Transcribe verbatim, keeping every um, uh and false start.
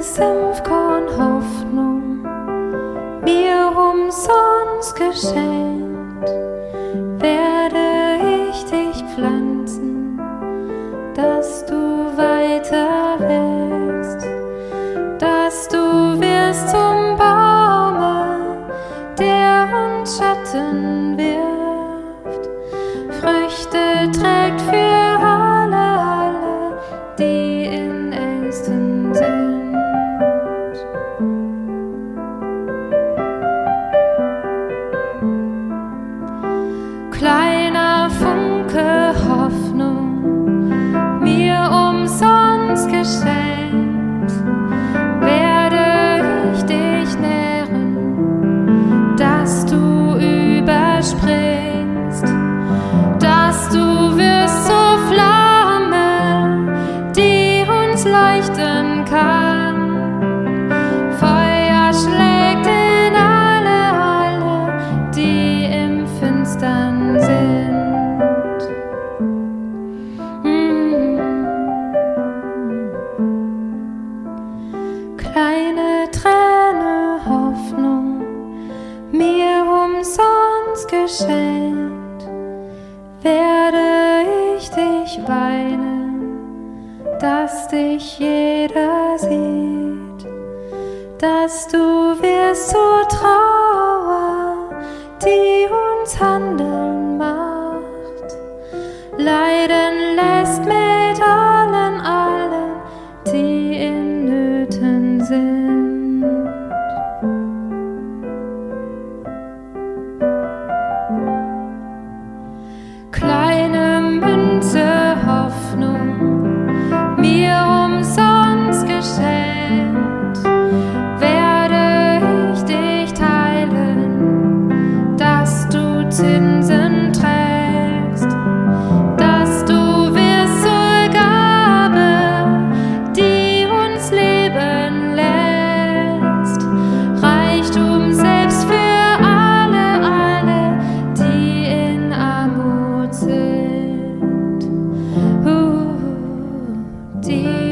Senfkorn Hoffnung mir umsonst geschenkt, werde ich dich pflanzen, dass du weiter wächst, dass du wirst zum Baume, der uns Schatten wirft, Früchte trägt für alle, alle, die in Ängsten sind. Kleiner Funke Hoffnung, mir umsonst geschenkt, werde ich dich nähren, dass du überspringst, dass du wirst zur Flamme, die uns leuchten kann. Feuer schlägt in alle, alle, die im Finstern sind. Mm. Kleine Träne Hoffnung, mir umsonst geschenkt, werde ich dich weinen, dass dich jeder sieht, dass du wirst zur Trauer, die uns handeln macht, leiden lässt mit allen, allen, die in Nöten sind. Kleine Münze Hoffnung, mir umsonst geschenkt, werde ich dich teilen, dass du Zinsen trägst, dass du wirst zur Gabe, die uns leben lässt, Reichtum selbst für alle, alle, die in Armut sind, uh, die